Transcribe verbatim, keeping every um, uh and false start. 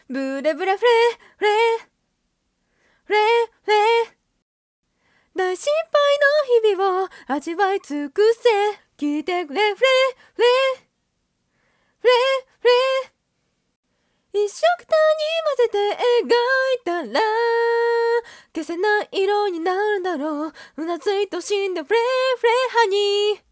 ブレブレフレフレフレフレ大心配の日々を味わい尽くせ聞いてくれフレフレフレフレ一緒くたに混ぜて描いたら消せない色になるだろううなずいと死んでフレフレハニー